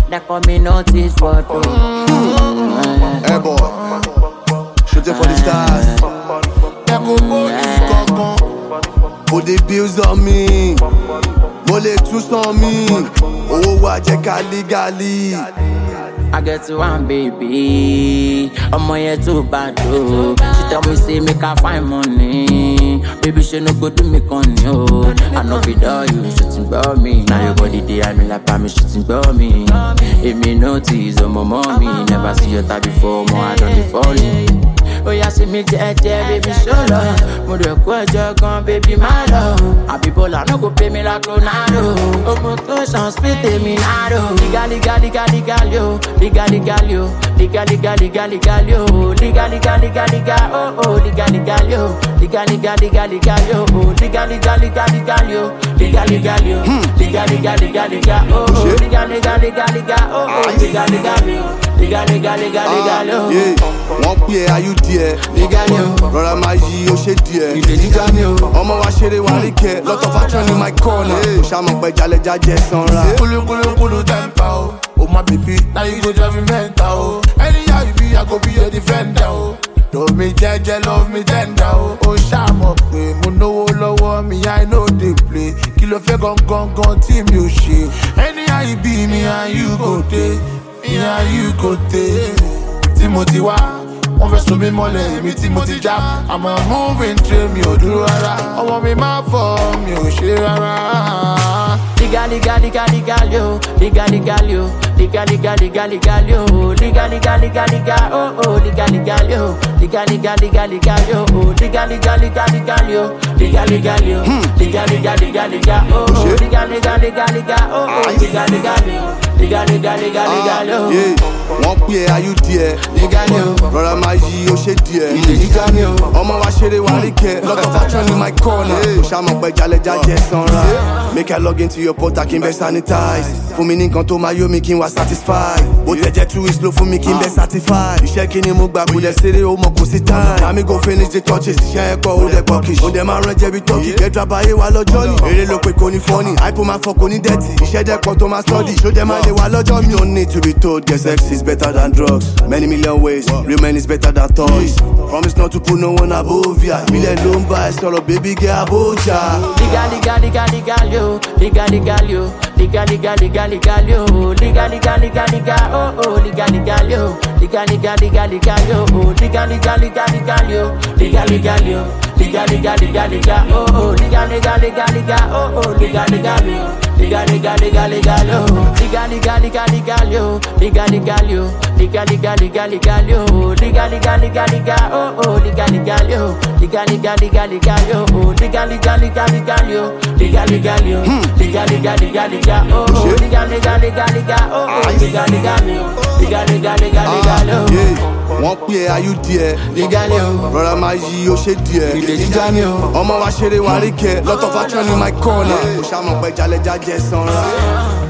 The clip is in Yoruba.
they call me notice photo. Hey boy, shooting for the stars. Put the bills on me, mole tous on me. Oh, wa jẹ́ ká legally. I get to one baby, I'm here too bad though. She tell me say make her find money. Baby she no go do me con yo. I know be do you shooting about me. Now your body dey I mean like me shooting about me. If me notice on my mommy, never see your type before, more I don't dey falling. Oh yeah, see me jeje, baby show love. Mo de ko ejo gan, baby my love. Happy baller no go pay me like Ronaldo. Omo to san spit me nado. Liga yo, liga yo, liga yo, liga oh oh liga yo, liga yo, oh liga yo, liga yo, liga oh oh liga oh oh liga yo. Wọ́n pè é ayú díẹ̀, rọra máa yí ó ṣe díẹ̀. Ọmọ wa ṣeré wa rí kẹ́, lot of action in my corner. Ṣàmọ̀ pẹ̀ jalẹ̀já jẹ́ sanra. Kulu temper o, oh my baby, now you go drive me mental o. Anyhow you be, I go be your defender o. Love me jeje, love me tender o. Ó ṣàmọ̀ pé mo náwó lọ́wọ́ mi, I know dey play. Kí ló fẹ́ gangan tí mi ò ṣe? Anyhow you be, me and you go dey, me and you go dey. Timothy wá, wọ́n fẹ́ sún mi mọ́lẹ̀, èmi tí mo ti já. I'm a moving train, mi ò dúró rárá. Ọmọ mi máa fọ́, mi ò ṣe rárá. Liga yo, liga yo, liga yo, liga oh oh liga yo, liga yo, oh liga yo, liga yo, liga oh oh liga oh oh liga yo. Wọ́n pè é ayú díẹ̀, rọra máa yí ó ṣe díẹ̀. Ọmọ wa ṣeré wa rí kẹ́, lot of action in my corner. Ṣàmọ̀ pẹ̀ jalẹ̀já jẹ́ sanra. Make I log into your portal kí n bẹ́ sanitize. Fún mi ní nǹkan tó máa yó mi kí n wá satisfied. Ó tẹ̀jẹ̀ 2 weeks ló fún mi kí n bẹ́ certified. Iṣẹ́ kí ni mo gbà kúlẹ̀ ṣeré ó mọ̀ kò sí time. Àmì go finish the touches, iṣẹ́ ẹ̀kọ́ ó dẹ̀ pọ̀ kìí. Ó dẹ̀ máa rán jẹ̀bi tọ́kì, gẹ́dúrà báyé wa lọ́jọ́ ni. Eré ló pe kò ní fọ́ọ̀nì, hypo máa fọ́ kò ní dẹ̀tì. Iṣẹ́ dẹ́pọ̀ tó máa study, ṣó dẹ̀ máa lè wá lọ́jọ́ mi. Don't need to be told, get sex is better than drugs. Many million ways, real men is better than toys. Promise not to put no one above ya. Million ló ń bá ẹ sọ̀rọ̀, baby get aboja. Liga yo, liga yo, liga yo, liga oh oh liga yo, liga yo, oh liga yo, liga yo, liga oh oh liga oh oh liga yo, liga yo, liga yo, liga yo, oh oh liga yo, liga yo, oh liga yo, liga oh oh liga yo. Wọ́n pè é ayú díẹ̀, rọra máa yí ó ṣe díẹ̀. Ọmọ wa ṣeré wa rí kẹ́, lot of action in my corner. Ṣàmọ̀ pẹ̀ jalẹ̀já jẹ́ sanra.